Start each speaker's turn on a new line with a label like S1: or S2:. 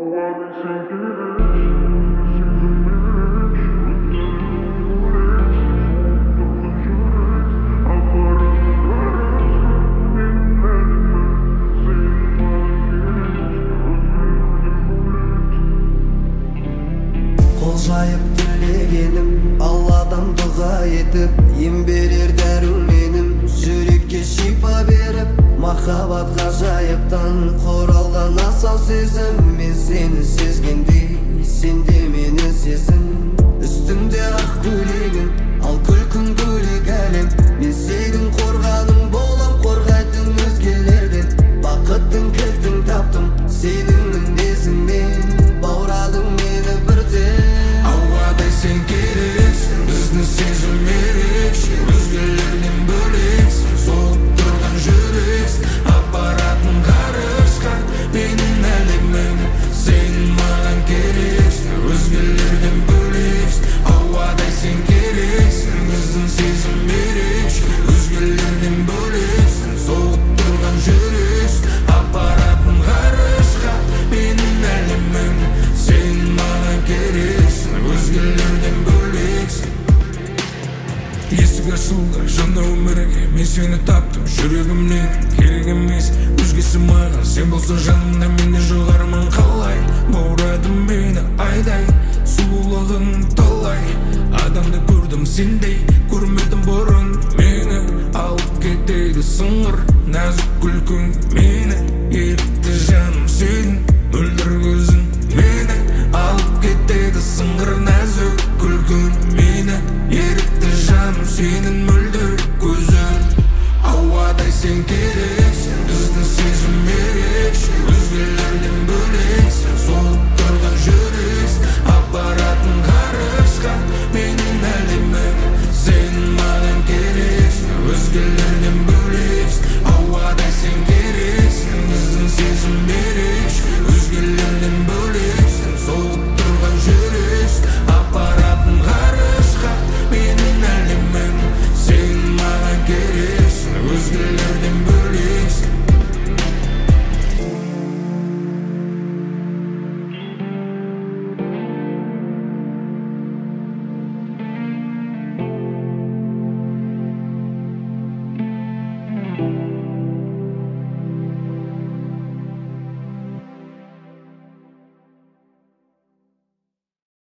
S1: Қол жайып тілегенім Алладан дұға етіп, ем берер дәрім менім, жүрекке шипа беріп, махаббат ғажайыптан құралған асау сезім. Мен сені сезгендей, сен де мені сезін. Үстімде ақ көйлегің, ал күлкің бөлек әлем. Мен сенің қорғаның болам, қорғайтын өзгелерден. Бақыттың кілтін таптым, сенің мінезіңмен баурадың мені бірден.
S2: Ауадай сен керексің, біздің сезім ерекше, өзгелерден бөлексің, соғып тұрған жүрексің, апаратын ғарышқа менің әлемім. Сен маған керексің, өзгелерден бөлексің. Ауадай сен керексің, біздің сезім ерекше, өзгелерден бөлексің, соғып тұрған жүрексің, апаратын ғарышқа менің әлемім. Сен маған керексің, өзгелерден бөлексің. Есік ашылды жаңа өмірге, мен сені таптым, жүрегімнен керек емес өзгесі маған. Сен болсаң жанымда, менде жоқ арман.